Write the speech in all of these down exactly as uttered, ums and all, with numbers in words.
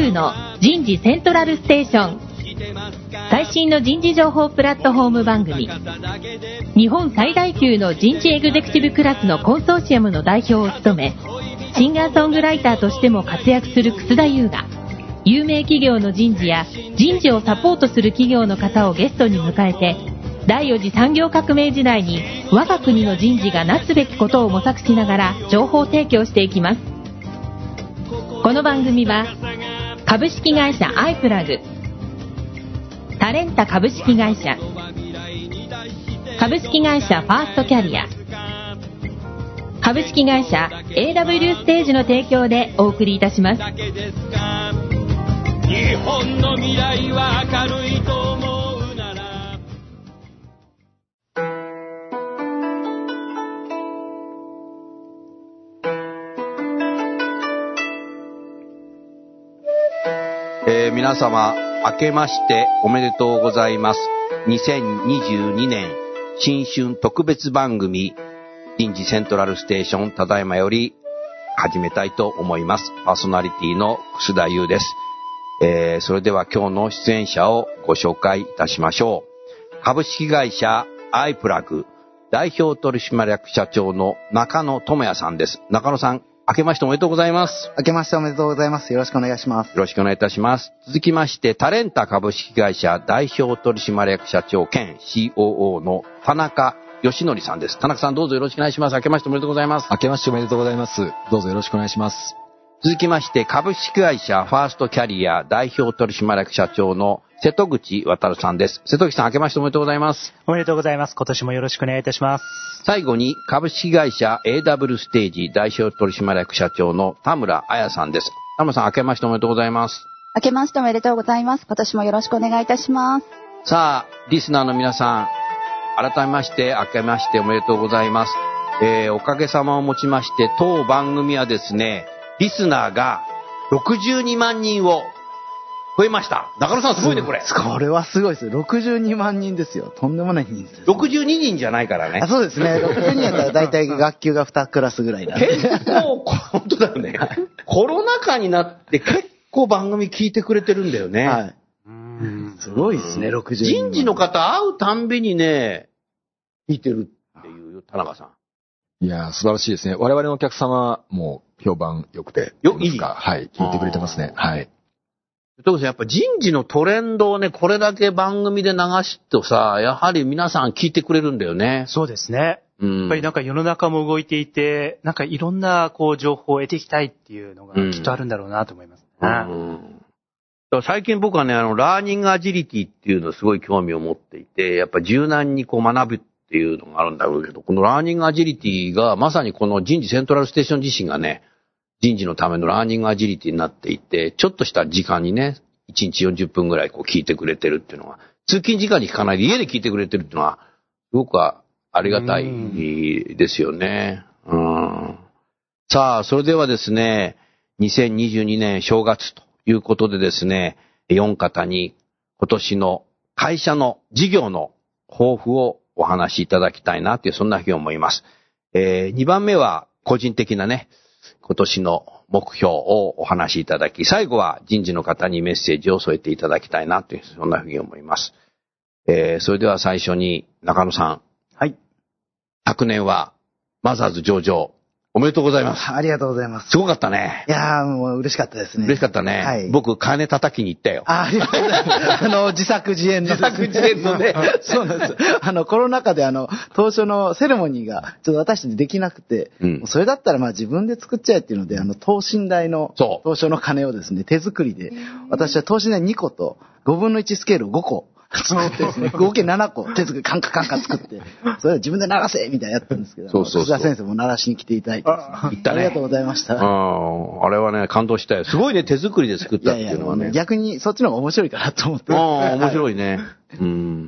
級の人事セントラルステーション、最新の人事情報プラットフォーム番組、日本最大級の人事エグゼクティブクラスのコンソーシアムの代表を務め、シンガーソングライターとしても活躍する楠田優が、有名企業の人事や人事をサポートする企業の方をゲストに迎えて、第四次産業革命時代に我が国の人事がなすべきことを模索しながら情報提供していきます。この番組は株式会社アイプラグ、タレンタ株式会社、株式会社ファーストキャリア、株式会社 エーダブリュー ステージの提供でお送りいたします。 日本の未来は明るいと思うなら、 えー、皆様明けましておめでとうございます。にせんにじゅうにねん新春特別番組人事セントラルステーションただいまより始めたいと思います。パーソナリティの楠田優です。えー、それでは今日の出演者をご紹介いたしましょう。株式会社アイプラグ代表取締役社長の中野智也さんです。中野さん、明けましておめでとうございます。 明けましておめでとうございます。よろしくお願いします。 よろしくお願いいたします。続きましてタレンタ株式会社代表取締役社長兼 シーオーオー の田中義則さんです。田中さん、どうぞよろしくお願いします。明けましておめでとうございます。 明けましておめでとうございます。どうぞよろしくお願いします。 続きまして株式会社ファーストキャリア代表取締役社長の瀬戸口渉さんです。瀬戸口さん、明けましておめでとうございます。 おめでとうございます。今年もよろしくお願いいたします。 最後に株式会社 エーダブリュー ステージ代表取締役社長の田村彩さんです。田村さん、明けましておめでとうございます。 明けましておめでとうございます。今年もよろしくお願いいたします。 さあ、リスナーの皆さん、改めまして明けましておめでとうございます。えー、おかげさまをもちまして当番組はですね、リスナーがろくじゅうにまんにんを超えました。中野さん、すごいね、これ。 これはすごいです。ろくじゅうにまんにんですよ。とんでもない人数です。 ろくじゅうににんじゃないからね。 あ、そうですね。ろくじゅうににんやったら大体学級がにクラスぐらいなんで。 結構、本当だよね。コロナ禍になって結構番組聞いてくれてるんだよね。はい。 うんすごいですね、ろくじゅうにん。 人事の方会うたんびにね、聞いてるっていうよ、田中さん。 いやー、素晴らしいですね。我々のお客様も評判良くて。 よ、いいか。はい。聞いてくれてますね。はい。 ということで、やっぱ人事のトレンドをね、これだけ番組で流すとさ、やはり皆さん聞いてくれるんだよね。 そうですね。 うん、 やっぱりなんか世の中も動いていて、なんかいろんなこう情報を得ていきたいっていうのがきっとあるんだろうなと思います、ね。 うんうん、最近僕はね、あの、ラーニングアジリティっていうのすごい興味を持っていて、やっぱ柔軟にこう学ぶっていうのがあるんだろうけど、このラーニングアジリティがまさにこの人事セントラルステーション自身がね、人事のためのラーニングアジリティになっていて、ちょっとした時間にね、いちにちよんじゅっぷんぐらいこう聞いてくれてるっていうのは、通勤時間に聞かないで家で聞いてくれてるっていうのは、すごくありがたいですよね。うん。さあ、それではですね、にせんにじゅうにねん正月ということでですね、よん方に今年の会社の事業の抱負をお話しいただきたいなという、そんなふうに思います。えー、にばんめは個人的なね、今年の目標をお話しいただき、最後は人事の方にメッセージを添えていただきたいなという、そんなふうに思います。えー、それでは最初に中野さん。 はい。 昨年はマザーズ上場おめでとうございます。 ありがとうございます。 すごかったね。 いやー、もう嬉しかったですね。 嬉しかったね。はい。僕、金叩きに行ったよ。 あ、ありがとうございます。あの、自作自演の、 ね。自作自演のね。 そうなんです。あの、コロナ禍であの、当初のセレモニーが、ちょっと私たちできなくて、うん、それだったらまあ自分で作っちゃえっていうので、あの、等身大の、当初の鐘をですね、手作りで、私は等身大にこと、ごぶんのいちスケールをごこ。作ってですね、合計ななこ手作りカンカカンカ作って、それを自分で鳴らせみたいなやったんですけど、そうそうそう。楠田先生も鳴らしに来ていただいて、ね、あ, ね、ありがとうございました。 あ, あれはね、感動したよ。すごいね、手作りで作ったっていうのはね。いやいや逆にそっちの方が面白いかなと思って。 ああ、面白いね。うん。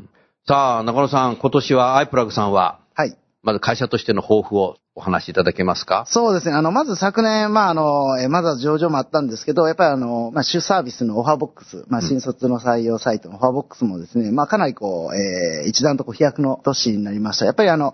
さあ、中野さん、今年はアイプラグさんは、はい。まず会社としての抱負をお話しいただけますか？ そうですね。あの、まず昨年、まあ、あの、えまずは上場もあったんですけど、やっぱりあの、まあ、主サービスのオファーボックス、まあ、新卒の採用サイトのオファーボックスもですね、まあ、かなりこう、えー、一段とこう飛躍の年になりました。やっぱりあの、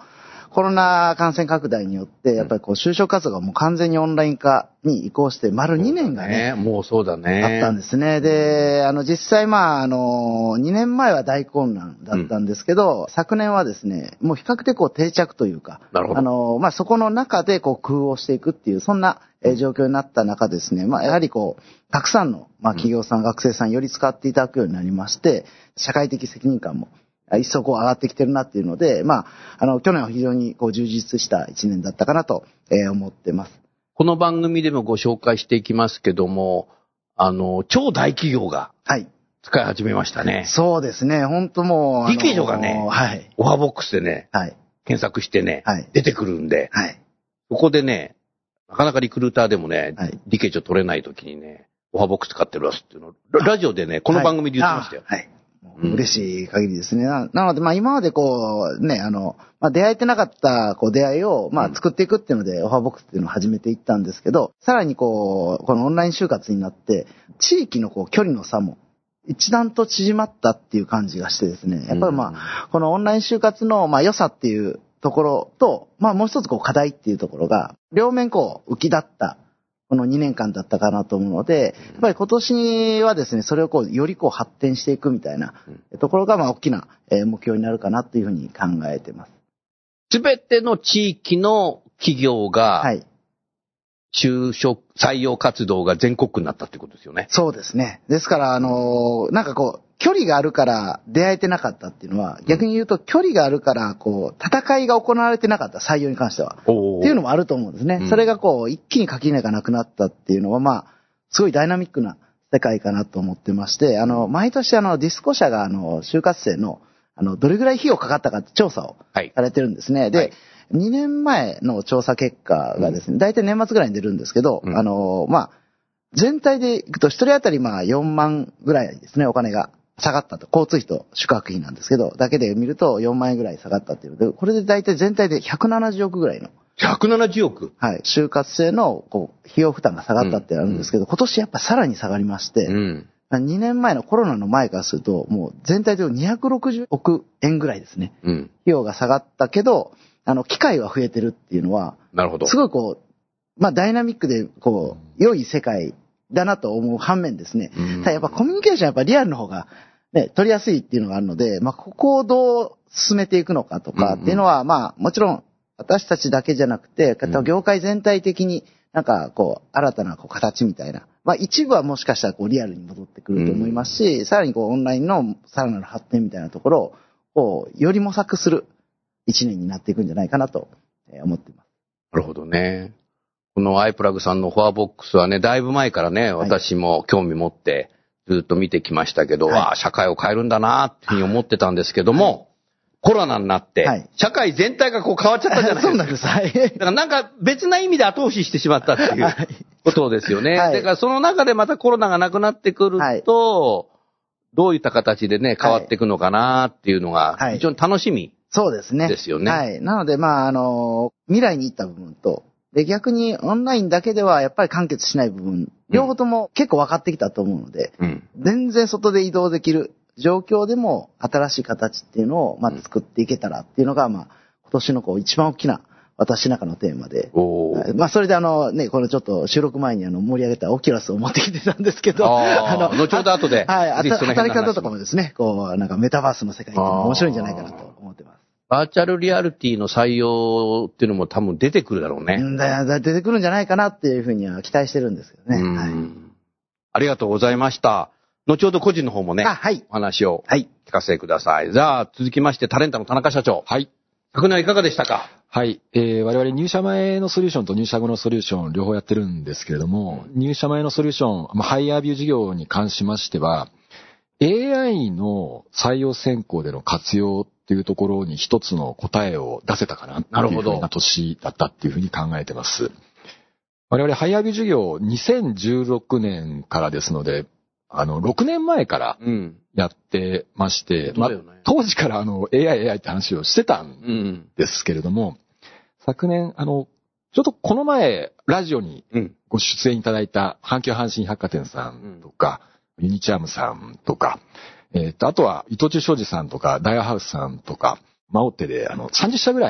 コロナ感染拡大によって、やっぱりこう、就職活動がもう完全にオンライン化に移行して、丸にねんがね、 もうそうだね。 あったんですね。で、あの、実際まあ、あの、にねんまえは大混乱だったんですけど、うん、昨年はですね、もう比較的こう定着というか、 なるほど。 あの、まあ、そこの中でこう、工夫をしていくっていう、そんな、えー、状況になった中ですね、まあ、やはりこう、たくさんの、まあ、企業さん、うん、学生さんより使っていただくようになりまして、社会的責任感も、一層こう上がってきてるなっていうので、まあ、あの、去年は非常にこう充実した一年だったかなと、えー、思ってます。 この番組でもご紹介していきますけども、あの、超大企業が、はい。使い始めましたね。 そうですね、本当もう。 理系女がね、はい。オファーボックスでね、はい。検索してね、はい。出てくるんで、はい。そこでね、なかなかリクルーターでもね、はい。理系女取れないときにね、オファーボックス使ってるわすっていうのを、ラジオでね、この番組で言ってましたよ。はい。はい嬉しい限りですね。な, なので、まあ今までこう、ね、あの、まあ出会えてなかったこう出会いを、まあ作っていくっていうので、オファーボックスっていうのを始めていったんですけど、さらにこう、このオンライン就活になって、地域のこう距離の差も一段と縮まったっていう感じがしてですね、やっぱりまあ、このオンライン就活のまあ良さっていうところと、まあもう一つこう課題っていうところが、両面こう浮き立ったこのにねんかんだったかなと思うので、やっぱり今年はですね、それをこう、よりこう発展していくみたいなところが、まあ大きな目標になるかなというふうに考えています。 すべての地域の企業が、はい。就職、採用活動が全国区になったってことですよね。 そうですね。ですから、あのー、なんかこう、距離があるから出会えてなかったっていうのは、逆に言うと距離があるからこう戦いが行われてなかった、採用に関してはっていうのもあると思うんですね。それがこう一気に垣根がなくなったっていうのは、まあすごいダイナミックな世界かなと思ってまして、あの毎年あのディスコ社があの就活生のあのどれぐらい費用かかったかって調査をされてるんですね。はい、で、はい、にねんまえの調査結果がですね、大体年末ぐらいに出るんですけど、うん、あのまあ全体でいくと一人当たりまあよんまんぐらいですね、お金が下がったと。交通費と宿泊費なんですけど、だけで見るとよんまんえんぐらい下がったっていうので、これで大体全体でひゃくななじゅうおくぐらいの。 ひゃくななじゅうおく？ はい。就活生のこう費用負担が下がったってなるんですけど、うん、今年やっぱさらに下がりまして、うん、にねんまえのコロナの前からすると、もう全体でにひゃくろくじゅうおくえんぐらいですね。うん、費用が下がったけど、あの、機会は増えてるっていうのは、 なるほど。 すごいこう、まあダイナミックで、こう、良い世界だなと思う反面ですね。うん、ただやっぱコミュニケーションやっぱリアルの方が、ね、取りやすいっていうのがあるので、まあ、ここをどう進めていくのかとかっていうのは、うんうん、まあ、もちろん、私たちだけじゃなくて、業界全体的になんか、こう、新たなこう形みたいな。まあ、一部はもしかしたらこう、リアルに戻ってくると思いますし、うん、さらにこう、オンラインのさらなる発展みたいなところを、こう、より模索する一年になっていくんじゃないかなと思っています。 なるほどね。このアイプラグさんのフォアボックスはね、だいぶ前からね、私も興味持って、ずっと見てきましたけど、はい、ああ、社会を変えるんだなっていうふうに思ってたんですけども、はい、コロナになって、はい、社会全体がこう変わっちゃったじゃないですか。 そうなんです。はい。 だからなんか別な意味で後押ししてしまったっていうことですよね。はい、だからその中でまたコロナがなくなってくると、はい、どういった形でね、変わっていくのかなっていうのが、非常に楽しみ、 そうですね。 ですよね。 はい。なので、まあ、あの、未来に行った部分と、で、逆にオンラインだけではやっぱり完結しない部分、両方とも結構分かってきたと思うので、うん、全然外で移動できる状況でも新しい形っていうのをまあ作っていけたらっていうのが、まあ、今年のこう一番大きな私の中のテーマで、まあそれであのね、これちょっと収録前にあの盛り上げたオキュラスを持ってきてたんですけど、 あの、後ほど後で。 はい、働き方とかもですね、こう、なんかメタバースの世界って面白いんじゃないかなと思ってます。 バーチャルリアリティの採用っていうのも多分出てくるだろうね。 うんだ出てくるんじゃないかなっていうふうには期待してるんですけどね。はい、 ありがとうございました。後ほど個人の方もね、はい、お話を聞かせてください。じゃあ続きましてタレンタの田中社長。はい。昨年はいかがでしたか？ はい、えー。我々入社前のソリューションと入社後のソリューション両方やってるんですけれども、うん、入社前のソリューション、まあ、ハイヤービュー事業に関しましては、エーアイ の採用選考での活用っていうところに一つの答えを出せたかなっていうふうな年だったっていうふうに考えてます。我々ハイヤービュー事業にせんじゅうろくねんからですので、あの、ろくねんまえからやってまして、うんまあ、当時からあの エーアイ、エーアイ って話をしてたんですけれども、うん、昨年、あの、ちょっとこの前、ラジオにご出演いただいた阪急阪神百貨店さんとか、うん、ユニチャームさんとか、えっと、あとは、伊藤忠商事さんとか、ダイヤハウスさんとか、マオテで、あの、さんじゅっしゃぐらいの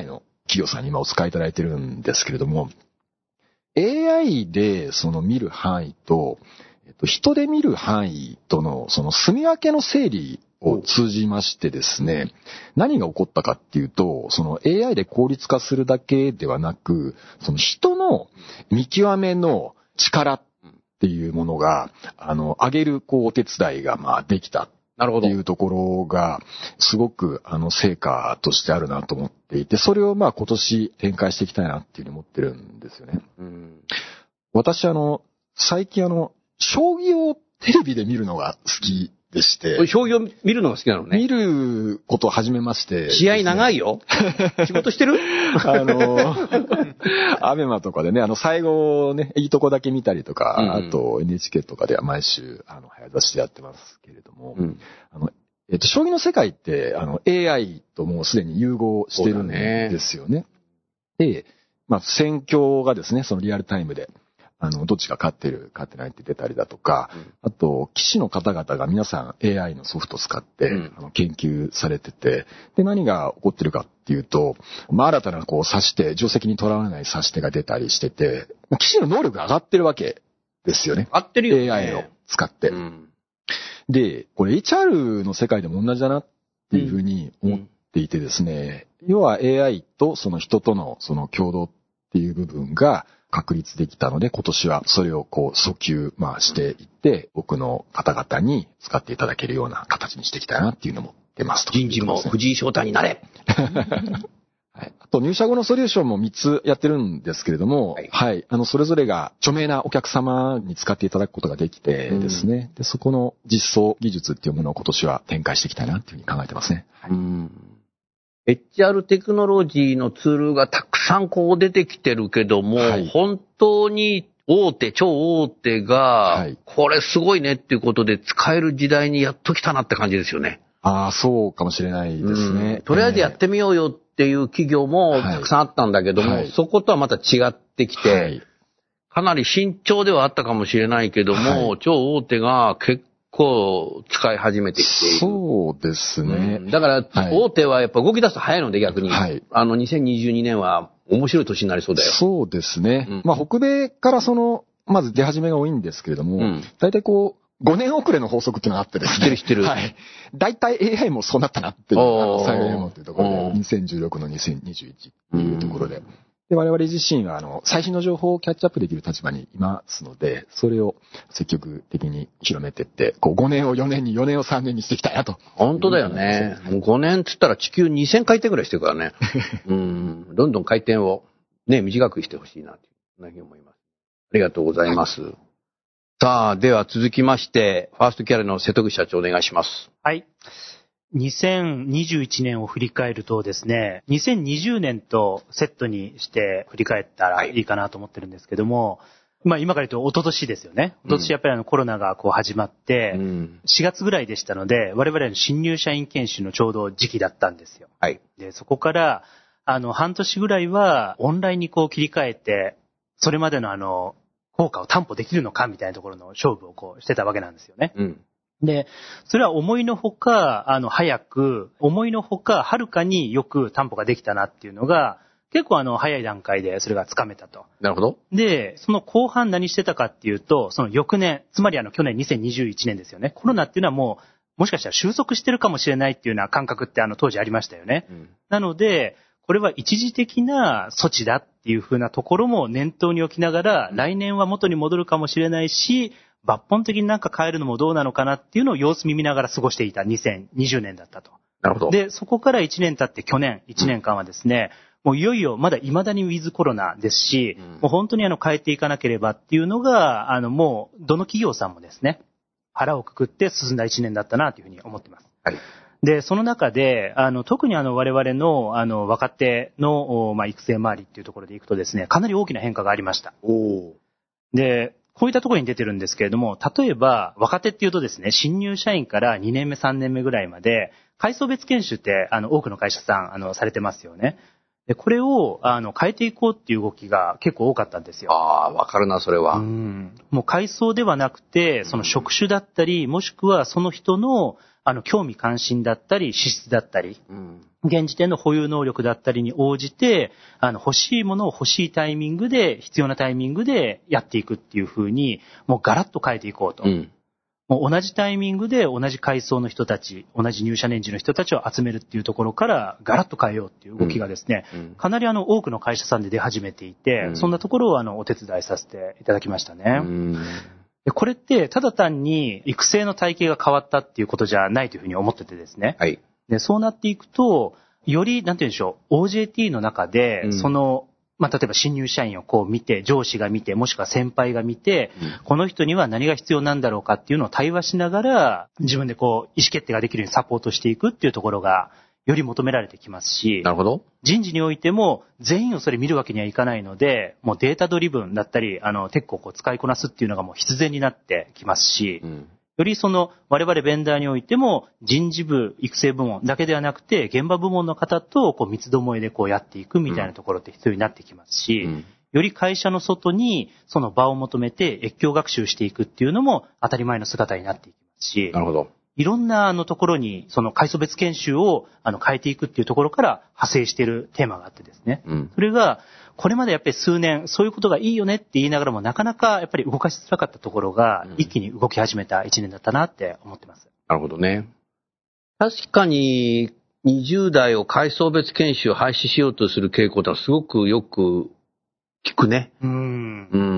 企業さんに今お使いいただいてるんですけれども、エーアイ でその見る範囲と、えっと、人で見る範囲とのその住み分けの整理を通じましてですね、何が起こったかっていうと、その エーアイ で効率化するだけではなく、その人の見極めの力っていうものが、あの、上げるこうお手伝いがまあできた。なるほど。っていうところが、すごく、あの、成果としてあるなと思っていて、それをまあ今年展開していきたいなっていうふうに思ってるんですよね。うん、私、あの、最近あの、将棋をテレビで見るのが好きでして。 将棋を見るのが好きなのね。 見ることを始めまして。 試合長いよ。仕事してるあの、アベマとかでね、あの、最後ね、いいとこだけ見たりとか、うんうん、あと エヌエイチケー とかでは毎週、あの、早出しでやってますけれども、うん、あの、えっと、将棋の世界って、あの、エーアイ ともうすでに融合してるんですよね。で、まあ、戦況がですね、そのリアルタイムで、あの、どっちが勝ってる、勝ってないって出たりだとか、うん、あと、棋士の方々が皆さん エーアイ のソフトを使って、うん、あの研究されてて、で、何が起こってるかっていうと、まあ、新たなこう指し手、定石にとらわれない指し手が出たりしてて、棋士の能力が上がってるわけですよね。 上がってるよね。 エーアイ を使って。うん、で、これ エイチアール の世界でも同じだなっていうふうに思っていてですね、うん、要は エーアイ とその人とのその共同っていう部分が、確立できたので、今年はそれをこう訴求、まあしていって、僕の方々に使っていただけるような形にしていきたいなっていうのも出ますと。 人事も藤井翔太になれ。 はい、あと入社後のソリューションもみっつやってるんですけれども、はい、はい、あのそれぞれが著名なお客様に使っていただくことができてですね、うん、でそこの実装技術っていうものを今年は展開していきたいなっていうふうに考えてますね。はい、うん、 エイチアール テクノロジーのツールがたくさんこう出てきてるけども、はい、本当に大手、超大手が、これすごいねっていうことで使える時代にやっと来たなって感じですよね。 ああ、そうかもしれないですね。 うん、とりあえずやってみようよっていう企業もたくさんあったんだけども、はい、そことはまた違ってきて、はい、かなり慎重ではあったかもしれないけども、はい、超大手が結構使い始めてきている。 そうですね。 うん、だから、大手はやっぱ動き出すと早いので逆に。はい。あの、にせんにじゅうにねんは面白い年になりそうだよ。 そうですね。うん、まあ、北米からその、まず出始めが多いんですけれども、うん、大体こう、ごねん遅れの法則っていうのがあってですね。 知ってる知ってる。 はい。大体 エーアイ もそうなったなっていう、あの、サイエモンというところで、にせんじゅうろくのにせんにじゅういちっていうところで。で、我々自身は、あの、最新の情報をキャッチアップできる立場にいますので、それを積極的に広めていって、こう、ごねんをよねんに、よねんをさんねんにしていきたいなと。 本当だよね。もうごねんって言ったら地球にせんかい転ぐらいしてるからね。うん。どんどん回転をね、短くしてほしいなという、そんなふうに思います。ありがとうございます。さあ、では続きまして、ファーストキャリアの瀬戸口社長お願いします。 はい。にせんにじゅういちねんを振り返るとですね、にせんにじゅうねんとセットにして振り返ったらいいかなと思ってるんですけども、はい、まあ今から言うと一昨年ですよね。一昨年やっぱりあのコロナがこう始まって、うん、しがつぐらいでしたので、我々の新入社員研修のちょうど時期だったんですよ。はい。で、そこからあの半年ぐらいはオンラインにこう切り替えて、それまでのあの効果を担保できるのかみたいなところの勝負をこうしてたわけなんですよね。うん。で、それは思いのほか、あの、早く、思いのほか、はるかによく担保ができたなっていうのが、結構あの、早い段階でそれがつかめたと。 なるほど。 で、その後半何してたかっていうと、その翌年、つまりあの、去年にせんにじゅういちねんですよね。コロナっていうのはもう、もしかしたら収束してるかもしれないっていうような感覚ってあの、当時ありましたよね。うん、なので、これは一時的な措置だっていう風なところも念頭に置きながら、来年は元に戻るかもしれないし、抜本的になんか変えるのもどうなのかなっていうのを様子見見ながら過ごしていたにせんにじゅうねんだったと。 なるほど。 で、そこからいちねん経って去年いちねんかんはですね、うん、もういよいよまだ未だにウィズコロナですし、うん、もう本当にあの変えていかなければっていうのが、あのもうどの企業さんもですね、腹をくくって進んだいちねんだったなというふうに思っています。はい。で、その中で、あの、特にあの、我々の、あの、若手の、まあ、育成周りっていうところでいくとですね、かなり大きな変化がありました。おー。で、こういったところに出てるんですけれども、例えば、若手っていうとですね、新入社員からにねんめ、さんねんめぐらいまで、階層別研修って、あの、多くの会社さん、あの、されてますよね。 で、これを、あの、変えていこうっていう動きが結構多かったんですよ。 ああ、わかるな、それは。 うん。もう階層ではなくて、その職種だったり、もしくはその人の、あの、興味関心だったり、資質だったり、うん、現時点の保有能力だったりに応じて、あの、欲しいものを欲しいタイミングで、必要なタイミングでやっていくっていう風に、もうガラッと変えていこうと。うん、もう同じタイミングで同じ階層の人たち、同じ入社年次の人たちを集めるっていうところからガラッと変えようっていう動きがですね、うんうん、かなりあの多くの会社さんで出始めていて、うん、そんなところをあのお手伝いさせていただきましたね。うんでこれってただ単に育成の体系が変わったっていうことじゃないというふうに思っててですね。 はい。 でそうなっていくと、よりなんて言うんでしょう、オージェーティー の中で、うん、そのまあ、例えば新入社員をこう見て、上司が見て、もしくは先輩が見て、うん、この人には何が必要なんだろうかっていうのを対話しながら、自分でこう、意思決定ができるようにサポートしていくっていうところが、より求められてきますし、 なるほど。 人事においても、全員をそれ見るわけにはいかないので、もうデータドリブンだったり、あの、テックをこう使いこなすっていうのがもう必然になってきますし、うんよりその我々ベンダーにおいても人事部育成部門だけではなくて現場部門の方とこう三つどもえでこうやっていくみたいなところって必要になってきますし、うん、より会社の外にその場を求めて越境学習していくっていうのも当たり前の姿になっていきますし、 なるほど。 いろんなあのところにその階層別研修をあの変えていくっていうところから派生しているテーマがあってですね、うん、それがこれまでやっぱり数年そういうことがいいよねって言いながらもなかなかやっぱり動かしづらかったところが一気に動き始めた一年だったなって思ってます。 なるほどね。確かににじゅう代を階層別研修を廃止しようとする傾向ってのはすごくよく聞くね。うん。うん。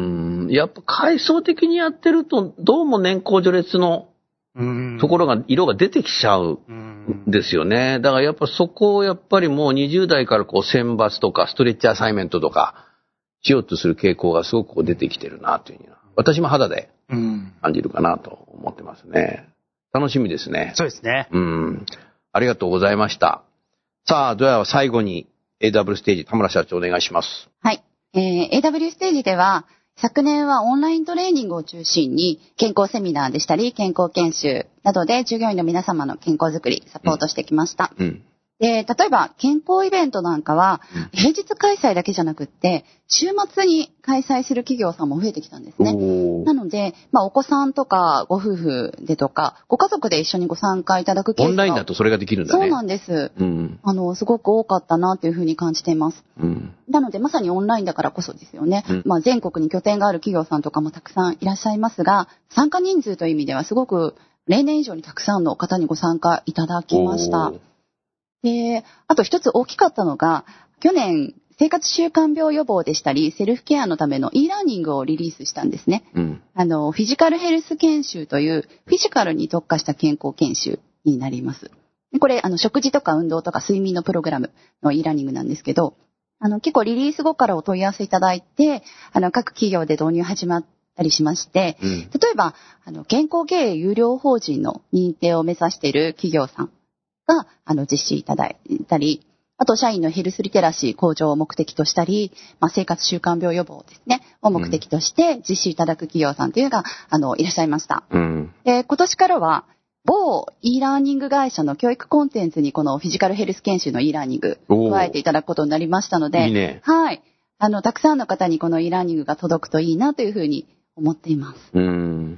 やっぱ階層的にやってるとどうも年功序列のところが、色が出てきちゃうんですよね。だからやっぱそこをやっぱりもうにじゅう代からこう選抜とかストレッチアサイメントとかしようとする傾向がすごくこう出てきてるなというふうに私も肌で感じるかなと思ってますね。楽しみですね。 そうですね。 うん。ありがとうございました。さあ、では最後に エーダブリュー ステージ、田村社長お願いします。 はい。えー、エーダブリュー ステージでは昨年はオンライントレーニングを中心に健康セミナーでしたり健康研修などで従業員の皆様の健康づくりサポートしてきました。うんうんで、例えば健康イベントなんかは平日開催だけじゃなくって週末に開催する企業さんも増えてきたんですね。なので、まあお子さんとかご夫婦でとかご家族で一緒にご参加いただくケースがオンラインだとそれができるんだね。 そうなんです。うん、あのすごく多かったなというふうに感じています。うん、なのでまさにオンラインだからこそですよね。うん、まあ全国に拠点がある企業さんとかもたくさんいらっしゃいますが、参加人数という意味ではすごく例年以上にたくさんの方にご参加いただきました。で、あと一つ大きかったのが、去年、生活習慣病予防でしたり、セルフケアのための e ラーニングをリリースしたんですね。うん、あの、フィジカルヘルス研修という、フィジカルに特化した健康研修になります。これ、あの、食事とか運動とか睡眠のプログラムの e ラーニングなんですけど、あの、結構リリース後からお問い合わせいただいて、あの、各企業で導入始まったりしまして、うん、例えば、あの、健康経営有料法人の認定を目指している企業さん、が、あの、実施いただいたり、あと、社員のヘルスリテラシー向上を目的としたり、まあ、生活習慣病予防ですね、を目的として実施いただく企業さんというのが、あの、いらっしゃいました。うん、で、今年からは、某 e ラーニング会社の教育コンテンツにこのフィジカルヘルス研修の e ラーニング、加えていただくことになりましたので、 いいね。 はい。あの、たくさんの方にこの e ラーニングが届くといいなというふうに思っています。うん。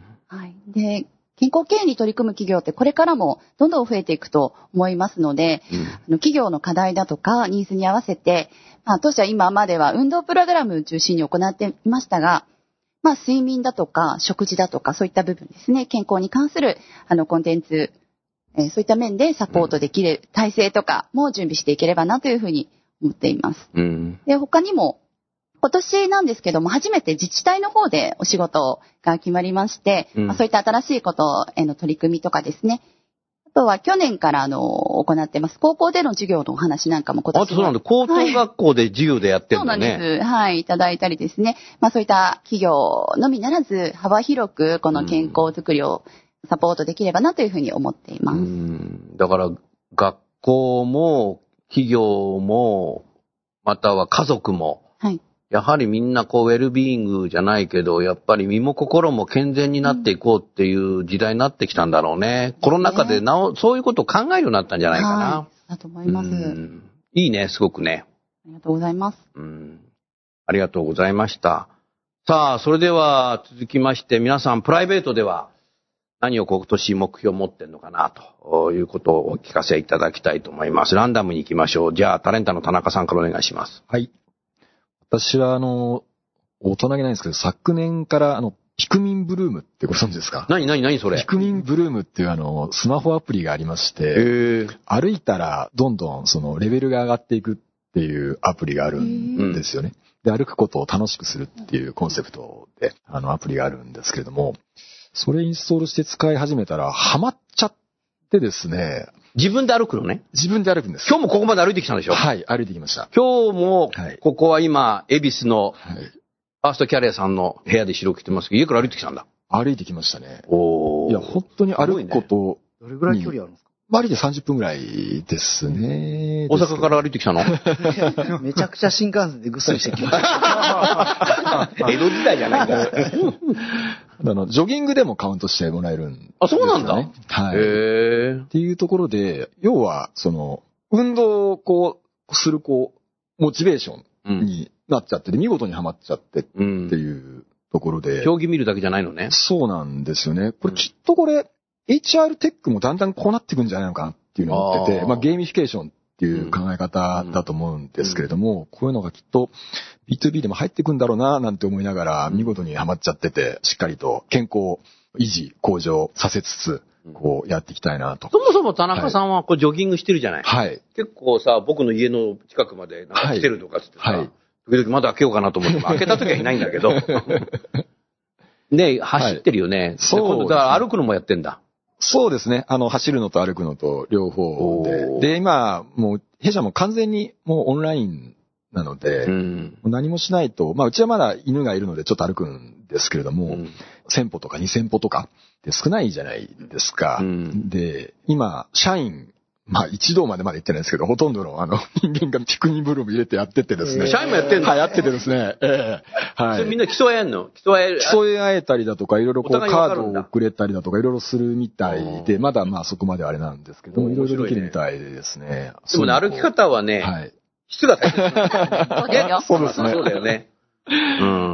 はい。で、健康経営に取り組む企業ってこれからもどんどん増えていくと思いますので、うん、あの企業の課題だとかニーズに合わせて、まあ、当社今までは運動プログラムを中心に行っていましたが、まあ、睡眠だとか食事だとかそういった部分ですね、健康に関するあのコンテンツ、えー、そういった面でサポートできる体制とかも準備していければなというふうに思っています。うん、で、他にも今年なんですけども、初めて自治体の方でお仕事が決まりまして、うんまあ、そういった新しいことへの取り組みとかですね。あとは去年からあの行ってます高校での授業のお話なんかも今年は。 あとそうなんだ。高等学校で授業でやってるんだね。 はい、そうなんです。はい。いただいたりですね。まあそういった企業のみならず幅広くこの健康づくりをサポートできればなというふうに思っています。うん、 だから学校も企業もまたは家族も。はい。やはりみんなこうウェルビーイングじゃないけど、やっぱり身も心も健全になっていこうっていう時代になってきたんだろうね。うん、コロナ禍でなお、そういうことを考えるようになったんじゃないかな。 はい、だと思います。 うん、いいね、すごくね。 ありがとうございます。 うん。ありがとうございました。さあ、それでは続きまして、皆さんプライベートでは何を今年目標を持ってんのかなということをお聞かせいただきたいと思います。ランダムに行きましょう。じゃあ、タレンタの田中さんからお願いします。 はい。私は、あの、大人げないんですけど、昨年から、あの、ピクミンブルームってご存知ですか？ 何何何それ？ ピクミンブルームっていうあの、スマホアプリがありまして、歩いたらどんどんそのレベルが上がっていくっていうアプリがあるんですよね。で、歩くことを楽しくするっていうコンセプトで、あの、アプリがあるんですけれども、それインストールして使い始めたら、ハマっちゃってですね。 自分で歩くのね？ 自分で歩くんです。 今日もここまで歩いてきたんでしょ？ はい、歩いてきました。 今日も、ここは今、恵比寿の、ファーストキャリアさんの部屋で白着てますけど、家から歩いてきたんだ。 歩いてきましたね。 おー。 いや、本当に歩くこと、 どれぐらい距離あるんですか？ 歩いてさんじゅっぷんぐらいですね。 大阪から歩いてきたの？ めちゃくちゃ新幹線でぐっすりしてきました。 江戸時代じゃないんだ。 あの、ジョギングでもカウントしてもらえるんですよね。 あ、そうなんだ。 はい。 へー。 っていうところで、要は、その、運動をこう、するこう、モチベーションになっちゃってて、見事にはまっちゃってっていうところで。 競技見るだけじゃないのね。 そうなんですよね。これきっとこれ、エイチアール テックもだんだんこうなっていくんじゃないのかなっていうのを思ってて、まあゲーミフィケーションっていう考え方だと思うんですけれども、うんうん、こういうのがきっと ビーツービー でも入っていくんだろうななんて思いながら見事にハマっちゃってて、しっかりと健康維持向上させつつ、こうやっていきたいなと。 そもそも田中さんはこうジョギングしてるじゃない？はい。結構さ、僕の家の近くまでなんか来てるとかつってさ、はい、時々まだ開けようかなと思っても開けた時はいないんだけど。ね、走ってるよね。はい、そう。今度だから歩くのもやってんだ。 そうですね。あの、走るのと歩くのと両方で。で、今、もう、弊社も完全にもうオンラインなので、うん、何もしないと、まあ、うちはまだ犬がいるのでちょっと歩くんですけれども、うん、せん歩とかにせん歩とかって少ないじゃないですか。うん、で、今、社員、まあ一堂までまで行ってないんですけど、ほとんどのあの人間がピクニンブルーム入れてやってってですね。 社員もやってんの？ はい、やっててですね。ええー。はい。 それみんな競い合えんの？競い合える？ 競い合えたりだとか、いろいろこうカードをくれたりだとか、いろいろするみたいで、まだまあそこまであれなんですけども、いろいろできるみたいですね。 でもね、歩き方はね、はい。質が大切です。そうですね。 そうだよね。うん。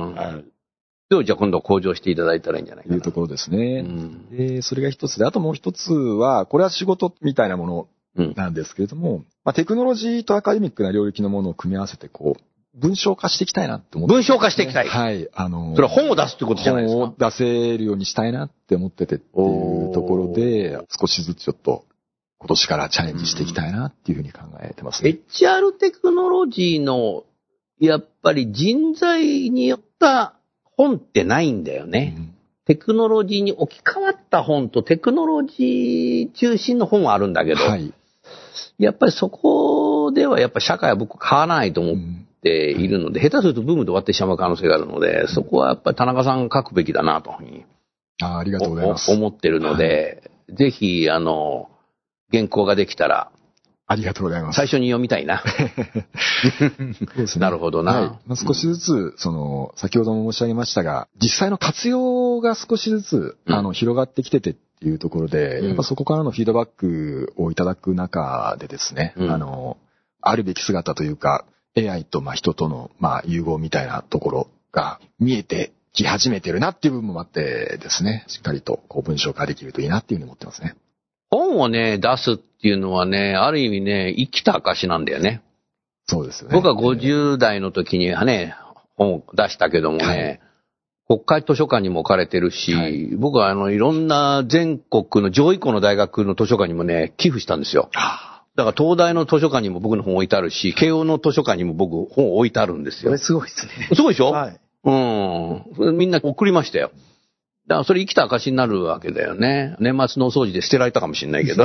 はい。で、じゃあ今度向上していただいたらいいんじゃないかな。 というところですね。うん、で、それが一つで、あともう一つは、これは仕事みたいなものなんですけれども、うん、まあ、テクノロジーとアカデミックな領域のものを組み合わせて、こう、文章化していきたいなって思って、ね。 文章化していきたい。 はい。あのー、 それは本を出すってことじゃないですか。 本を出せるようにしたいなって思っててっていうところで、少しずつちょっと、今年からチャレンジしていきたいなっていうふうに考えてますね。 エイチアール テクノロジーの、やっぱり人材によった本ってないんだよね。うん、テクノロジーに置き換わった本とテクノロジー中心の本はあるんだけど、はい、やっぱりそこではやっぱ社会は僕変わらないと思っているので、うん、下手するとブームで終わってしまう可能性があるので、うん、そこはやっぱり田中さんが書くべきだなというふうにあありがとうございます思ってるので、はい、ぜひあの原稿ができたらありがとうございます。 最初に読みたいな。 そうですね。 なるほどな。はい。 まあ、少しずつ、その、先ほども申し上げましたが、実際の活用が少しずつ、あの、広がってきててっていうところで、うん、やっぱそこからのフィードバックをいただく中でですね、うん、あの、あるべき姿というか、エーアイ とまあ人とのまあ融合みたいなところが見えてき始めてるなっていう部分もあってですね、しっかりとこう文章化できるといいなっていうふうに思ってますね。 本をね、出すっていうのはね、ある意味ね、生きた証なんだよね。 そうですよね。 僕はごじゅう代の時にはね、本を出したけどもね、はい、国会図書館にも置かれてるし、はい、僕はあの、いろんな全国の上位校の大学の図書館にもね、寄付したんですよ。だから東大の図書館にも僕の本置いてあるし、慶応の図書館にも僕本置いてあるんですよ。 これすごいですね。 すごいでしょ？はい。うん。みんな送りましたよ。だからそれ生きた証になるわけだよね。年末のお掃除で捨てられたかもしれないけど。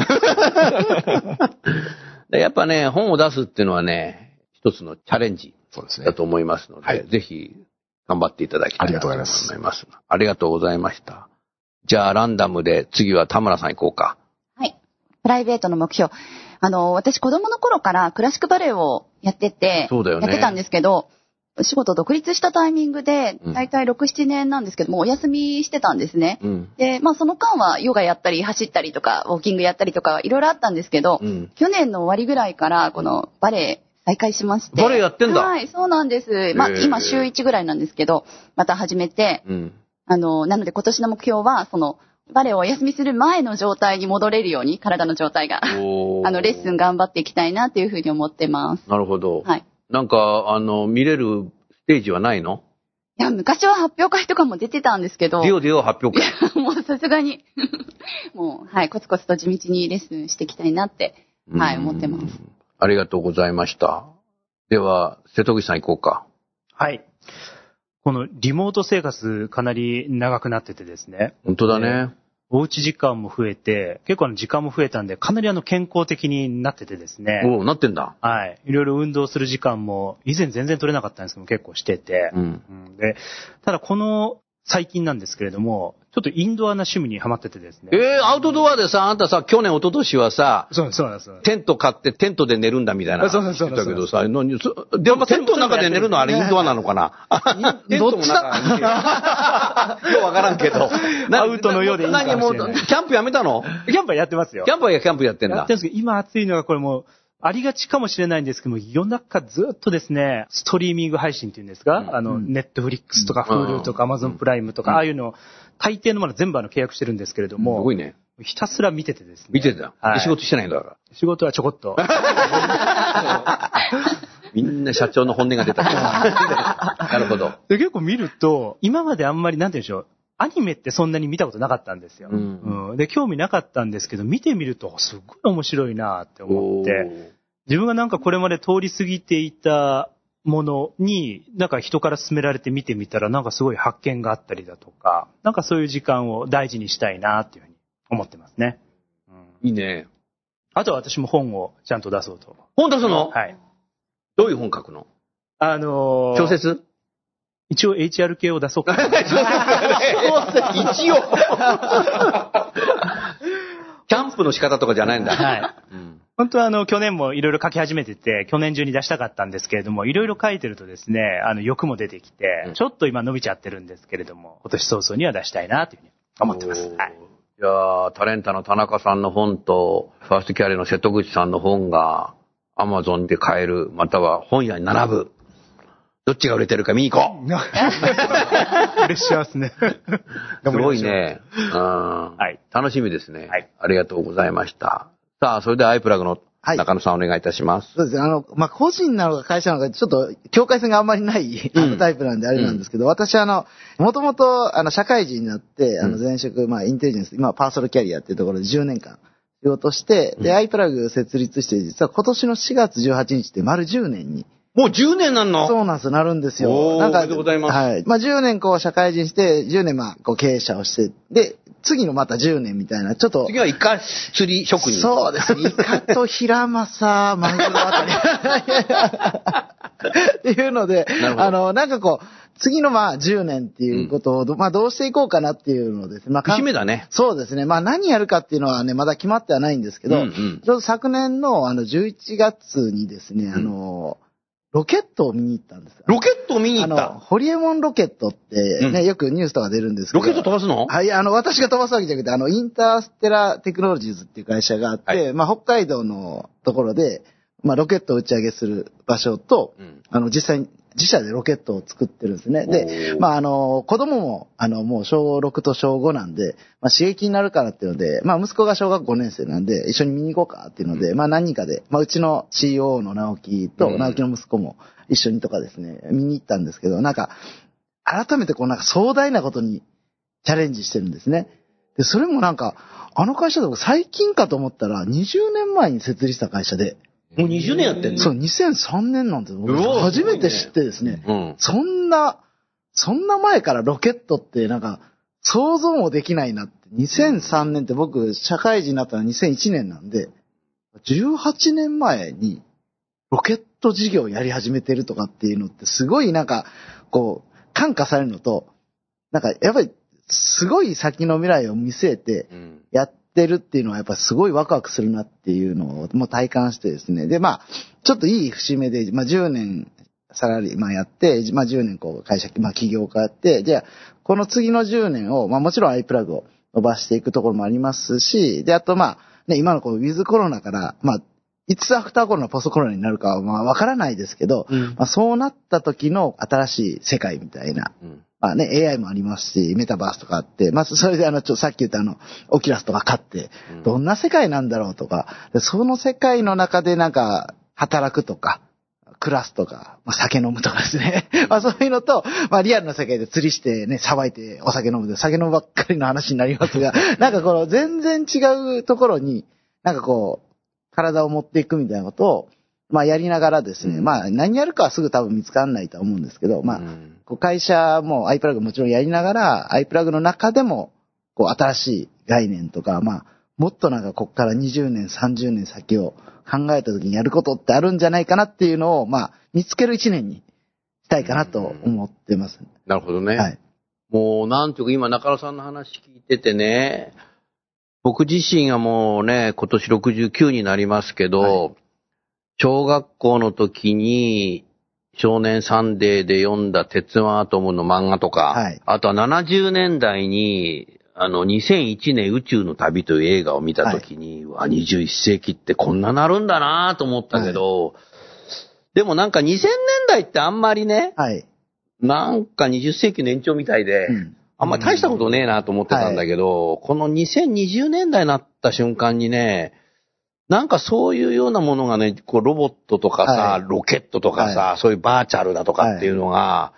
やっぱね、本を出すっていうのはね、一つのチャレンジだと思いますので、はい、ぜひ頑張っていただきたいなと思います。ありがとうございます。ありがとうございました。じゃあランダムで次は田村さん行こうか。 はい。プライベートの目標。あの、私子供の頃からクラシックバレエをやってて、そうだよね、やってたんですけど、仕事独立したタイミングで、だいたいろく、ななねんなんですけども、お休みしてたんですね。うん、で、まあその間はヨガやったり、走ったりとか、ウォーキングやったりとか、いろいろあったんですけど、うん、去年の終わりぐらいから、このバレエ再開しまして。 バレエやってんだ。 はい、そうなんです。まあ、今週いちぐらいなんですけど、また始めて、うん、あの、なので今年の目標は、その、バレエをお休みする前の状態に戻れるように、体の状態が。あの、レッスン頑張っていきたいなっていうふうに思ってます。 なるほど。 はい。 なんか、あの、見れるステージはないの？ いや、昔は発表会とかも出てたんですけど。 ディオディオ発表会。 もうさすがに。もう、はい、コツコツと地道にレッスンしていきたいなって、はい、思ってます。 ありがとうございました。では、瀬戸口さん行こうか。 はい。このリモート生活かなり長くなっててですね。 本当だね。 おうち時間も増えて、結構あの時間も増えたんで、かなりあの健康的になっててですね。 おお、なってんだ。 はい。いろいろ運動する時間も、以前全然取れなかったんですけど結構してて。うん。うん、で、ただこの最近なんですけれども、ちょっとインドアな趣味にハマっててですね。 えー、アウトドアでさ、あんたさ、去年、一昨年はさ、 そうそうなんです。 テント買ってテントで寝るんだみたいな。 そうそうそう。 だけどさ、でもテントの中で寝るのはあれインドアなのかな。テントの中で寝る。ようわからんけど。 アウトのようでいいかもしれない。何もう、 キャンプやめたの？ キャンプはやってますよ。 キャンプはキャンプやってんだ。 やってるんですけど、今暑いのがこれもう、ありがちかもしれないんですけども、夜中ずっとですね、ストリーミング配信っていうんですか、うん、あの、ネットフリックスとか Hulu とか Amazon プライムとか、うん、ああいうの、大抵のもの全部あの契約してるんですけれども、 すごいね。 ひたすら見ててですね。 見てた。はい、仕事してないんだから。 仕事はちょこっと。 みんな社長の本音が出た。なるほど。 で結構見ると、今まであんまり、なんて言うんでしょう、アニメってそんなに見たことなかったんですよ。うんうん、で、興味なかったんですけど、見てみると、すごい面白いなって思って、自分がなんかこれまで通り過ぎていたものに、なんか人から勧められて見てみたら、なんかすごい発見があったりだとか、なんかそういう時間を大事にしたいなっていうふうに思ってますね。 うん、いいね。 あとは私も本をちゃんと出そうと。 本出すの？ はい。 どういう本書くの？ あのー、 小説？ 一応 エイチアール 系を出そうかな。 一応キャンプの仕方とかじゃないんだ。 はい。うん、本当はあの、去年もいろいろ書き始めてて、去年中に出したかったんですけれども、いろいろ書いてるとですね、あの、欲も出てきて、うん、ちょっと今伸びちゃってるんですけれども、今年早々には出したいなというふうに思ってます。はい。 いやー、タレンタの田中さんの本と、ファーストキャリアの瀬戸口さんの本が、アマゾンで買える、または本屋に並ぶ。どっちが売れてるか見に行こう。 プレッシャーですね。 すごいね。うん。はい。楽しみですね。はい。ありがとうございました。さあ、それではアイプラグの中野さん、はい、お願いいたします。 そうですね。あの、まあ、個人なのか会社なのか、ちょっと境界線があんまりないあのタイプなんであれなんですけど、うん、私はあの、もともとあの、社会人になって、あの、前職、まあ、インテリジェンス、今パーソルキャリアっていうところでじゅうねんかん仕事して、で、うん、アイプラグ設立して、実は今年のしがつじゅうはちにちって丸じゅうねんに、 もうじゅうねんなんの？ そうなんです、なるんですよ。なんか、 ありがとうございます。 はい。まあじゅうねんこう社会人して、じゅうねんまあこう経営者をして、で、次のまたじゅうねんみたいな、ちょっと。 次はイカ釣り職人。 そうですね。イカとヒラマサ、マグロあたり。っていうので、あの、なんかこう、次のまあじゅうねんっていうことを、うん、まあどうしていこうかなっていうのですね。まあ、 節目だね。 そうですね。まあ何やるかっていうのはね、まだ決まってはないんですけど、うんうん、ちょうど昨年のあのじゅういちがつにですね、あの、うんロケットを見に行ったんです。 ロケットを見に行ったあの、ホリエモンロケットってね、うん、よくニュースとか出るんですけど。 ロケット飛ばすの？ はい、あの、私が飛ばすわけじゃなくて、あの、インターステラテクノロジーズっていう会社があって、はい、まあ、北海道のところで、まあ、ロケットを打ち上げする場所と、うん、あの、実際に、自社でロケットを作ってるんですね。で、まあ、あの、子供も、あの、もう小ろくと小ごなんで、まあ、刺激になるからっていうので、まあ、息子が小学ごねん生なんで、一緒に見に行こうかっていうので、まあ、何人かで、まあ、うちの シーイーオー の直樹と、直樹の息子も一緒にとかですね、見に行ったんですけど、なんか、改めてこう、なんか壮大なことにチャレンジしてるんですね。で、それもなんか、あの会社でも最近かと思ったら、にじゅうねんまえに設立した会社で、 もうにじゅうねんやってんの？ そう、にせんさんねんなんですよ。初めて知ってですね、うん。そんな、そんな前からロケットってなんか、想像もできないなって。にせんさんねんって僕、社会人になったのはにせんいちねんなんで、じゅうはちねんまえにロケット事業をやり始めてるとかっていうのってすごいなんか、こう、感化されるのと、なんかやっぱりすごい先の未来を見据えてやってるっていうのはやっぱすごいワクワクするなっていうのをもう体感してですね。で、まあ、ちょっといい節目で、まあじゅうねんサラリーマンやって、まあじゅうねんこう会社、まあ企業家やって、じゃあ、この次のじゅうねんを、まあもちろん iPlug を伸ばしていくところもありますし、で、あとまあ、ね、今のこうウィズコロナから、まあ、 いつアフターコロナ、ポストコロナになるかはまあわからないですけど、うん、まあ、そうなった時の新しい世界みたいな。うん、まあね、エーアイ もありますし、メタバースとかあって、まあそれであの、ちょっとさっき言ったあの、オキュラスとか買って、どんな世界なんだろうとか、でその世界の中でなんか、働くとか、暮らすとか、まあ、酒飲むとかですね。まあそういうのと、まあリアルな世界で釣りしてね、さばいてお酒飲むで、酒飲むばっかりの話になりますが、なんかこの全然違うところに、なんかこう、体を持っていくみたいなことを、まあやりながらですね、うん、まあ何やるかはすぐ多分見つかんないとは思うんですけど、まあ、こう会社も iPlug もちろんやりながら、iPlug の中でも、こう新しい概念とか、まあ、もっとなんかこっからにじゅうねん、さんじゅうねん先を考えた時にやることってあるんじゃないかなっていうのを、まあ、見つける一年にしたいかなと思ってます。うん、 なるほどね。はい。もう、なんていうか今中野さんの話聞いててね、僕自身がもうね、今年ろくじゅうきゅうになりますけど、はい、小学校の時に少年サンデーで読んだ鉄腕アトムの漫画とか、はい、あとはななじゅうねんだいに、あの、にせんいちねん宇宙の旅という映画を見た時に、はい、わ、にじゅういっせいきってこんななるんだなと思ったけど、はい、でもなんかにせんねんだいってあんまりね、はい、なんかにじゅっせいきの延長みたいで、うん、あんまり大したことねえなと思ってたんだけど、はい、このにせんにじゅうねんだいになった瞬間にね、なんかそういうようなものがね、こうロボットとかさ、はい、ロケットとかさ、はい、そういうバーチャルだとかっていうのが、はい、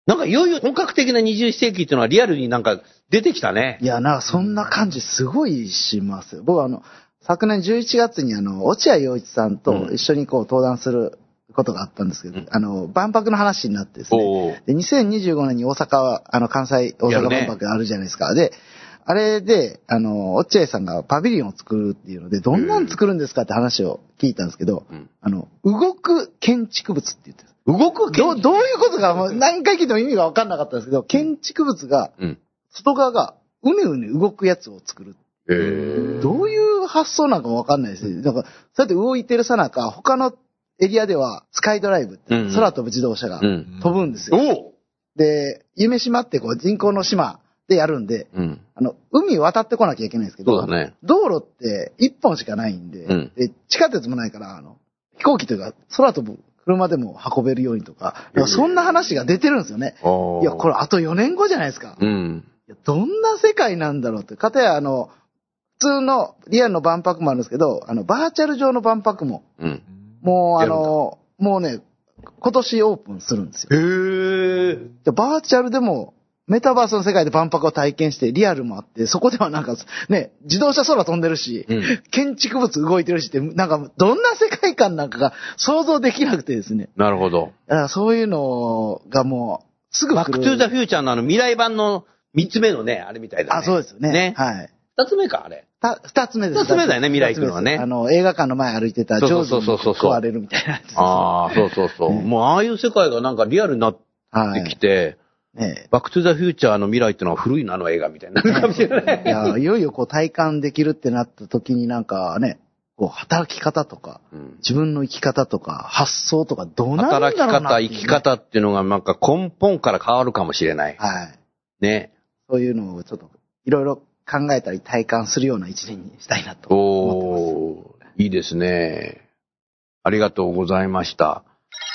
なんかいよいよ本格的なにじゅういっせいきっていうのはリアルになんか出てきたね。 いや、なんかそんな感じすごいします。僕はあの、昨年じゅういちがつにあの、落合陽一さんと一緒にこう登壇することがあったんですけど、うん、あの、万博の話になってですね。で、にせんにじゅうごねんに大阪は、あの、関西、大阪万博があるじゃないですか。で、あれで、あの、落合さんがパビリオンを作るっていうので、どんなん作るんですかって話を聞いたんですけど、うん、あの、動く建築物って言ってる。 動く建築物？ ど、どういうことか、もう何回聞いても意味が分かんなかったんですけど、建築物が、外側がうねうね動くやつを作る。 へー。 どういう発想なんかも分かんないですね。だから、そうやって動いてるさなか、他のエリアではスカイドライブって、うんうん、空飛ぶ自動車が飛ぶんですよ。うんうん、で、夢島ってこう人工の島、でやるんで、うん、あの、海渡ってこなきゃいけないんですけど、 そうだね、 道路って一本しかないんで、うん、で地下鉄もないから、あの、飛行機というか、空飛ぶ車でも運べるようにとか、うん、そんな話が出てるんですよね。いや、これあとよねんごじゃないですか。うん、いやどんな世界なんだろうって。かたや、あの、普通のリアルの万博もあるんですけど、あの、バーチャル上の万博も、うん、もう、あの、もうね、今年オープンするんですよ。 へー。 でバーチャルでも、メタバースの世界で万博を体験して、リアルもあって、そこではなんか、ね、自動車空飛んでるし、うん、建築物動いてるしって、なんか、どんな世界観なんかが想像できなくてですね。 なるほど。 だからそういうのがもう、すぐ来る。 バックトゥーザフューチャーのあの未来版の三つ目のね、あれみたいだね。 あ、そうですよね。 ね。 はい。 二つ目か、あれ。 た、二つ目です。 二つ目だよね、未来行くのはね。 あの、映画館の前歩いてたジョーズに食われるみたいなやつ。 ああ、そうそうそう。ね、もうああいう世界がなんかリアルになってきて、はいね、バックトゥザフューチャーの未来ってのは古いな、あの映画みたいな。かもしれない。 いや、いよいよこう体感できるってなった時になんかね、こう働き方とか、うん、自分の生き方とか、発想とかどうなるんだろうなっていう、ね。 働き方、生き方っていうのがなんか根本から変わるかもしれない。 はい。 ね。 そういうのをちょっといろいろ考えたり体感するような一年にしたいなと思ってます。 おー、いいですね。ありがとうございました。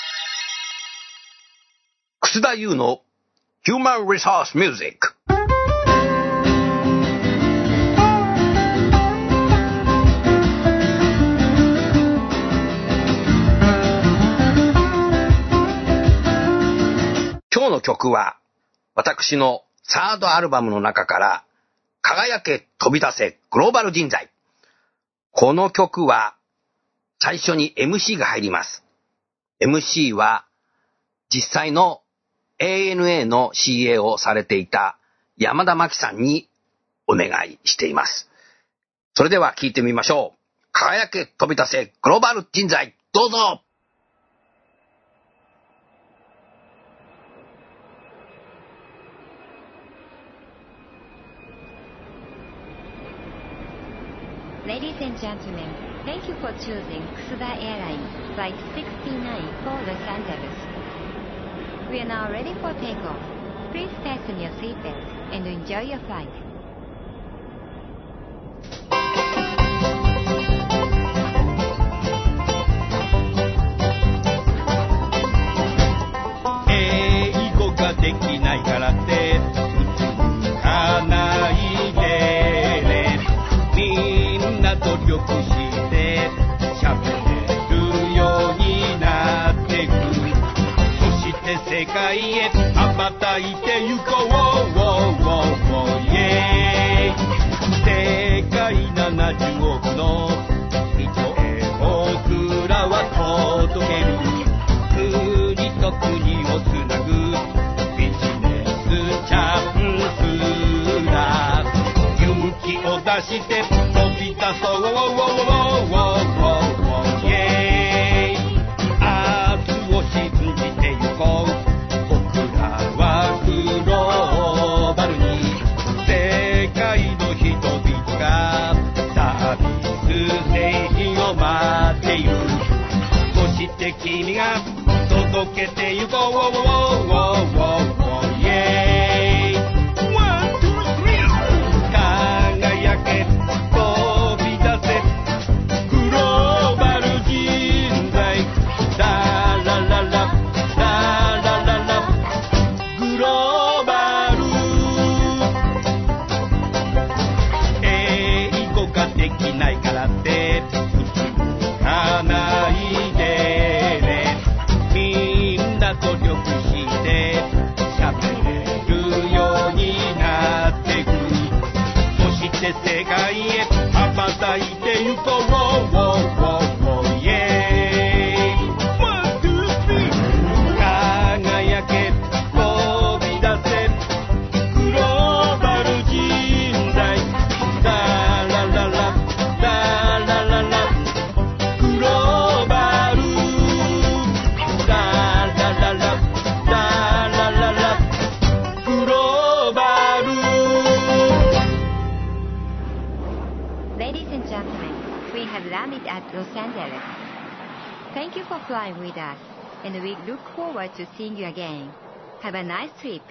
楠田優のHuman Resource Music。今日の曲は私のサードアルバムの中から輝け飛び出せグローバル人材。この曲は最初に エムシー が入ります。エムシー は実際のエーエヌエー の シーエー をされていた山田真紀さんにお願いしています。それでは聞いてみましょう。輝け飛び出せグローバル人材、どうぞ。 Ladies and gentlemen, thank you for choosing Kusuda Airlines Flight sixty-nine for Los Angeles.We are now ready for takeoff. Please fasten your seatbelts and enjoy your flight. 「 ばたいてゆこう、イエーイ。世界ななじゅうおくの人へ僕らは届ける。国と国をつなぐビジネスチャンスだ。勇気を出して飛び出そう、イエーイ。明日を信じてゆこう。僕らはグローバルに世界の人々がサービス製品を待っている。そして君が届けてゆこう、イエーイ。ワン、ツー、スリー。輝け、飛び出せ、グローバル人材。ララララ、ララララ、グローバル。英語ができないからってうつかないでね。みんな努力して喋れるようになっていく。そして世界へ羽ばたいてゆこう、イエーイ。ワン、ツー、スリー。輝け、飛び出せ、グローバル人材。ララララ、ララララ、グローバル。ララララ、ララララ、グローバル。 Ladies and gentlemen, we have landed at Los Angeles. Thank you for flying with us, and we look forward to seeing you again. Have a nice trip.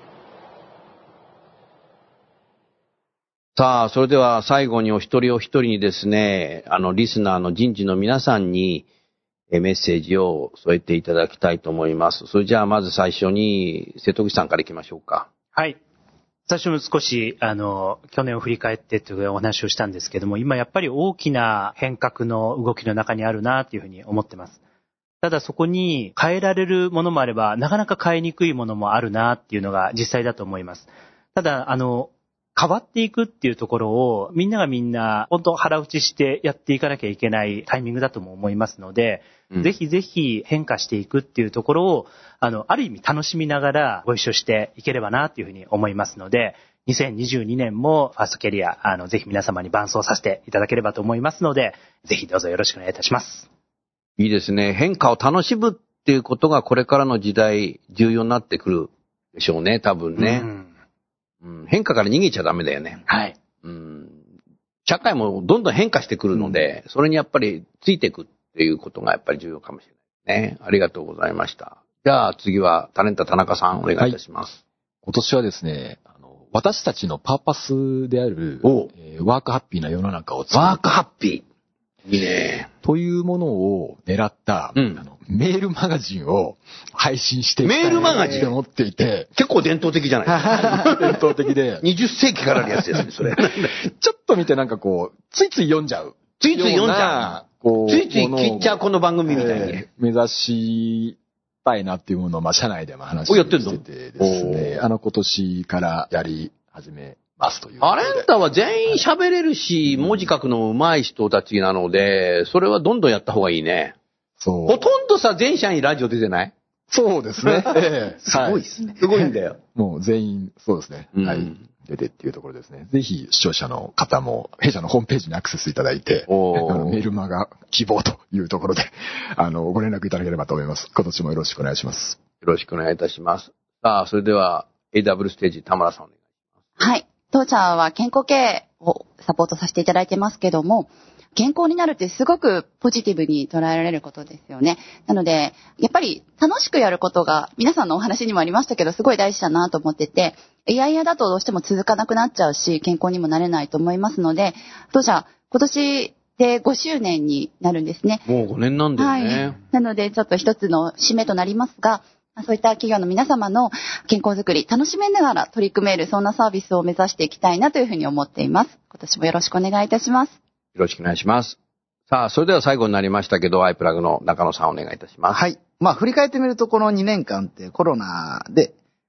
さあ、それでは最後にお一人お一人にですね、あの、リスナーの人事の皆さんにえメッセージを添えていただきたいと思います。それじゃあまず最初に瀬戸口さんからいきましょうか。 はい。最初に少し、あの、去年を振り返ってというお話をしたんですけども、今やっぱり大きな変革の動きの中にあるなというふうに思ってます。ただそこに変えられるものもあれば、なかなか変えにくいものもあるなっていうのが実際だと思います。ただ、あの、変わっていくっていうところをみんながみんな本当腹打ちしてやっていかなきゃいけないタイミングだとも思いますので、うん、ぜひぜひ変化していくっていうところをあのある意味楽しみながらご一緒していければなというふうに思いますので、にせんにじゅうにねんもファーストキャリアあのぜひ皆様に伴走させていただければと思いますので、ぜひどうぞよろしくお願いいたします。 いいですね。変化を楽しむっていうことがこれからの時代重要になってくるでしょうね、多分ね。うんうん、変化から逃げちゃダメだよね。 はい。 うん。社会もどんどん変化してくるので、うん、それにやっぱりついていくっていうことがやっぱり重要かもしれないね。ありがとうございました。じゃあ次はタレント田中さんお願いいたします。はい、 今年はですね、あの私たちのパーパスである、えー、ワークハッピーな世の中を作る。 ワークハッピー。いいね。 というものを狙った、うん、あのメールマガジンを配信していきたいメールマガジンって思っていて。 結構伝統的じゃないですか。 伝統的で。 にじゅっせいきからあるやつですね、それ。 ちょっと見てなんかこう、ついつい読んじゃう。 ついつい読んじゃう。こうついつい聞いちゃうこの番組みたいに、 えー。目指したいなっていうものを、まあ、社内でも話しててですね。あの、今年からやり始めますという。 アレンタは全員喋れるし、文字書くの上手い人たちなので、それはどんどんやった方がいいね。 そう。 ほとんどさ、全社にラジオ出てない？ そうですね。ええ、すごいですね。すごいんだよ。 もう全員、そうですね。うん、はい。出てっていうところですね。ぜひ視聴者の方も弊社のホームページにアクセスいただいて、あのメールマガ希望というところで、あの、ご連絡いただければと思います。今年もよろしくお願いします。 よろしくお願いいたします。さあ、それでは エーダブリュー ステージ田村さんお願いします。 はい。当社は健康経営をサポートさせていただいてますけども、健康になるってすごくポジティブに捉えられることですよね。なので、やっぱり楽しくやることが皆さんのお話にもありましたけど、すごい大事だなと思ってて、いやいやだとどうしても続かなくなっちゃうし、健康にもなれないと思いますので、当社今年でごしゅうねんになるんですね。 もうごねんなんだよね。 はい。なので、ちょっと一つの締めとなりますが、そういった企業の皆様の健康づくり、楽しめながら取り組める、そんなサービスを目指していきたいなというふうに思っています。今年もよろしくお願いいたします。 よろしくお願いします。さあ、それでは最後になりましたけど、アイプラグの中野さんお願いいたします。 はい。まあ、振り返ってみると、このにねんかんってコロナで、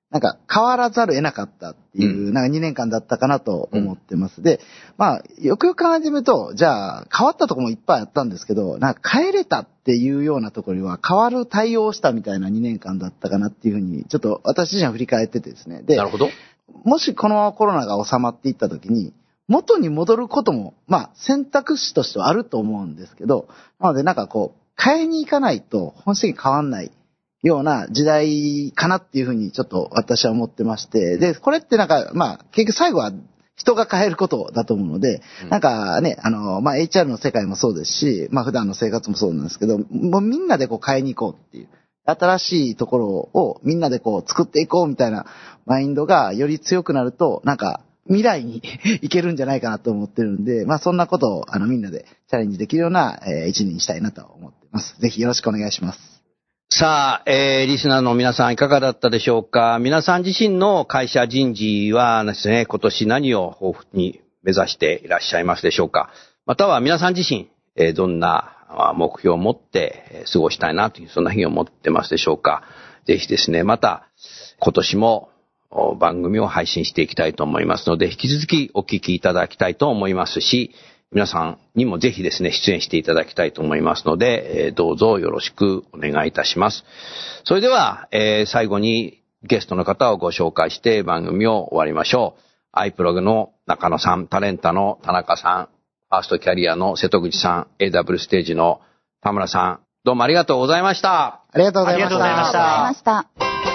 なんか変わらざるを得なかったっていう、なんかにねんかんだったかなと思ってます。で、まあ、よくよく考えてみると、じゃあ変わったところもいっぱいあったんですけど、なんか変えれたっていうようなところには変わる対応をしたみたいなにねんかんだったかなっていうふうに、ちょっと私自身は振り返っててですね。で、 なるほど。 もしこのコロナが収まっていったときに、元に戻ることも、まあ選択肢としてはあると思うんですけど、なのでなんかこう、変えに行かないと本質的に変わんないような時代かなっていうふうにちょっと私は思ってまして、で、これってなんか、まあ結局最後は人が変えることだと思うので、うん、なんかね、あの、まあ エイチアール の世界もそうですし、まあ普段の生活もそうなんですけど、もうみんなでこう変えに行こうっていう。新しいところをみんなでこう作っていこうみたいなマインドがより強くなると、なんか未来にいけるんじゃないかなと思ってるんで、まあそんなことをあのみんなでチャレンジできるような一年にしたいなと思ってます。ぜひよろしくお願いします。 さあ、えー、リスナーの皆さんいかがだったでしょうか。皆さん自身の会社人事はですね、今年何を抱負に目指していらっしゃいますでしょうか。または皆さん自身、えー、どんな目標を持って過ごしたいなという、そんな日を持ってますでしょうか。ぜひですね、また今年も番組を配信していきたいと思いますので、引き続きお聞きいただきたいと思いますし、皆さんにもぜひですね、出演していただきたいと思いますので、どうぞよろしくお願いいたします。それでは、えー、最後にゲストの方をご紹介して番組を終わりましょう。アイプログの中野さん、タレンタの田中さん、ファーストキャリアの瀬戸口さん、エーダブリュー ステージの田村さん、どうもありがとうございました。 ありがとうございました。 ありがとうございました。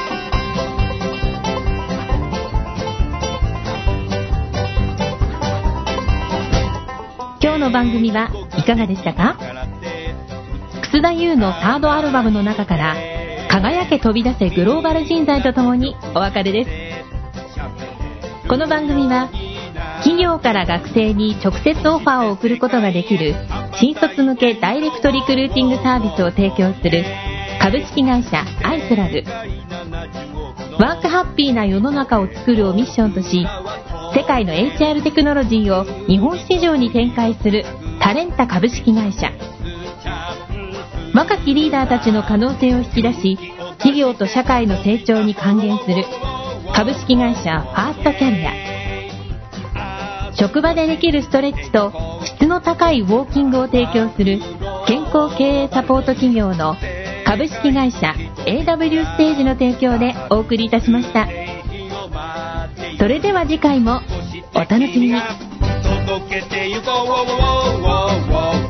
今日の番組はいかがでしたか？楠田優のサードアルバムの中から輝け飛び出せグローバル人材とともにお別れです。この番組は企業から学生に直接オファーを送ることができる新卒向けダイレクトリクルーティングサービスを提供する株式会社アイプラグ、ワークハッピーな世の中を作るをミッションとし、世界の エイチアール テクノロジーを日本市場に展開するタレンタ株式会社、若きリーダーたちの可能性を引き出し、企業と社会の成長に還元する株式会社ファーストキャリア、職場でできるストレッチと質の高いウォーキングを提供する健康経営サポート企業の株式会社 エーダブリュー ステージの提供でお送りいたしました。それでは次回もお楽しみに。届けてゆこう